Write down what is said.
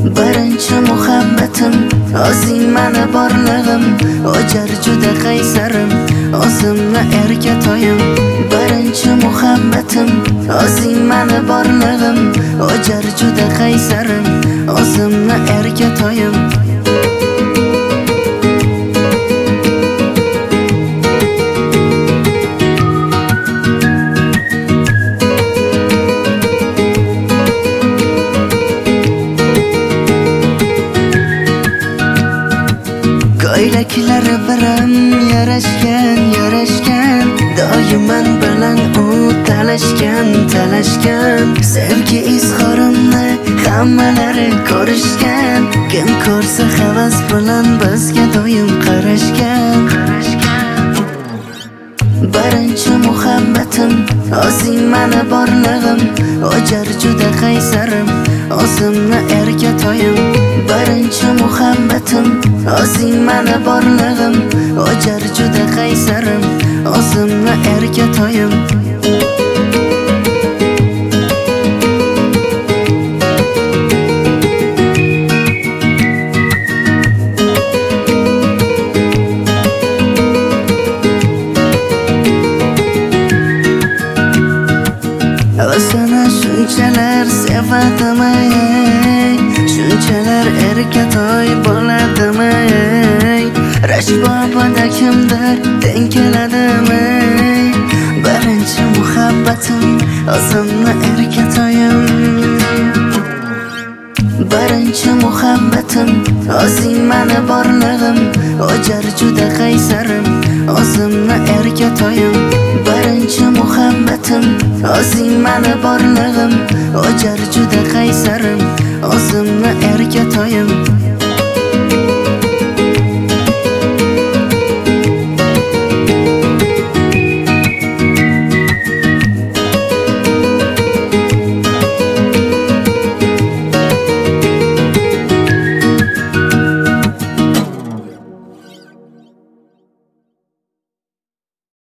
Birinchi muhabbatim, o'zing mani borlig'im, o'jar juda qaysarim, o'zimni erka toyim. Birinchi muhabbatim, o'zing mani borlig'im, o'jar juda qaysarim, o'zimni erka toyim. Ko'ylaklari biram yarashgan, doiman bilan u talashgan. Sevgi izhorimni hammalari ko'rishgan, kim ko'rsa havas bilan bizga doim qarashgan. Birinchi muhabbatim, o'zing mani borlig'im, o'jar juda qaysarim, o'zimni erka toyim. Birinchi muhabbatim, o'zing mani borlig'im, o'jar juda qaysarim, o'zimni erka toyim. O'zini shunchalar sevadimi, shunchalar erkatoy bo'ladimi? Rashbobida kimdir teng keladimi? Birinchi muhabbatim, o'zimni erkatoyim. Birinchi muhabbatim, o'zing mani borlig'im, o'jar juda qaysarim, o'zimni erka toyim. Birinchi muhabbatim, o'zing mani borlig'im, o'jar juda qaysarim, o'zimni erka toyim.